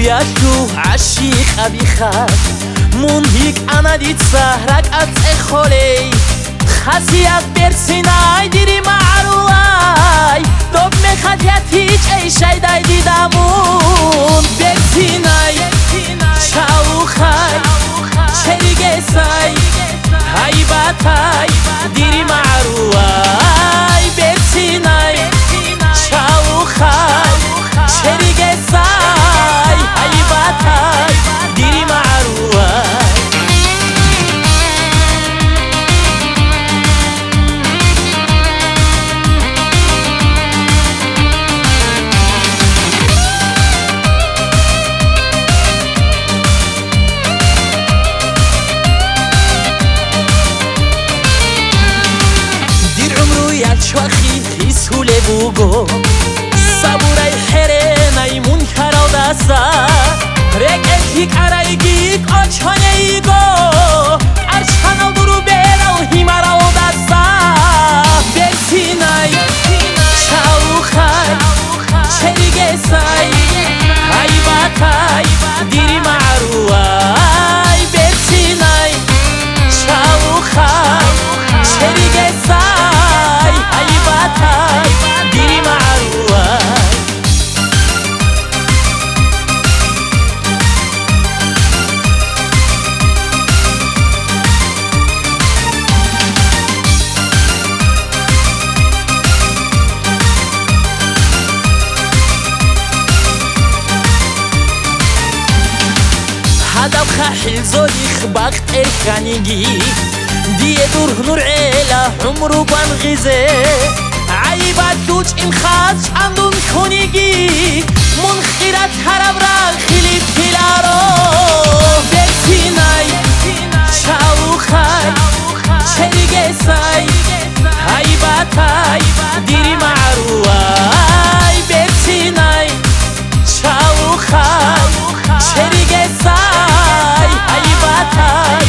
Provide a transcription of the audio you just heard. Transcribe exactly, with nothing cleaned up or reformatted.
رویشو عشیق ابیخد مونهیک انا دید سهرک از اخولی خسیت برسینای دیری معروی دوب میخد یتیج ای شیدای دیدمون برسینای شاو خای شریگه سای هیبتای دیری معروی برسینای شاو خای شریگه سای هیبتای دیری معروی شوخی تیسوله بوگو صبورای حره نیمون کرا دستا رک اتیک ارایگیک آچانه ایگو ارچانو درو بیرو هیمارا دستا برسینای شاو خای شریگه سای هیبتای دیری معروی برسینای شاو خای شریگه سای هیبتای دیری معروی هدف خحل زوديخ بخت إخانيجي دي دور نور عيلة عمرو بانغزي عيبات دوج إن خاص عندون كونيجي من خيرات هرب را خليت هلارو برسيناي شاو خاي شريجي ساي هيباتاي ديري معروي برسيناي شاو خاي شريجي ساي هيبتای